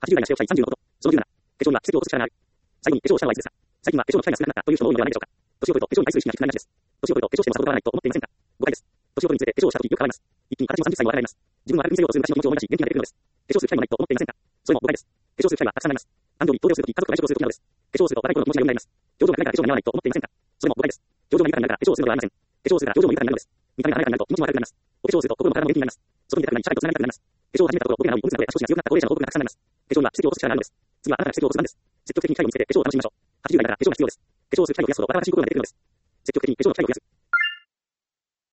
80代がしておきたい30のこと。その17。化粧には季節を移す力がある。最後に化粧をしたのはいつですか？最近は化粧の機会が少なくなったという人も多いのではないでしょうか。年を取ると化粧に対する意識が低くなりがちです。年を取ると化粧してもさほど変わらないと思っていませんか？誤解です。年を取るにつれて化粧をしたときよく変わります。一気に20歳も30歳も若返ります。自分を明るく見せようとする昔の気持ちを思い出し元気が出てくるのです。化粧する機会もないと思っていませんか？それも誤解です。化粧する機会はたくさんあります。誕生日、登場するとき、家族が外食するときなどです。化粧をすると若い頃の気持ちが蘇ります。表情が豊かになるから化粧が似合わないと思っていませんか？それも誤解です。表情が豊かになるから化粧をするのではありません。化粧をするから表情も豊かになるのです。見た目が華やかになると気持ちも明るくなります。お化粧をすると心も体も元気になります。外に出たくなり、社会とつながりたくなります。化粧を始めたところ、僕らのようにおむつなどで足腰が強くなった高齢者の報告がたくさんあります。化粧には奇跡を起こす力があるのです。次はあなたが奇跡を起こす番です。積極的に機会を見つけて化粧を楽しみましょう。80代だから化粧が必要です。化粧をする機会を増やすほど新しい心が出てくるのです。積極的に化粧の機会を増やす。